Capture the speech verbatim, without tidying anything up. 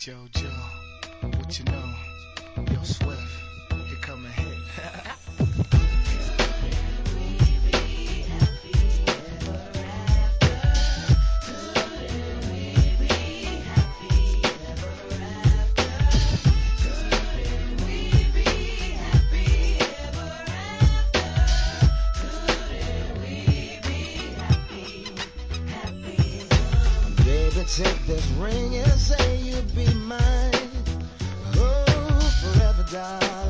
JoJo, what you know? Yo, Swift, here come a hit. Baby, take this ring and say you'll be mine. Oh, forever, darling.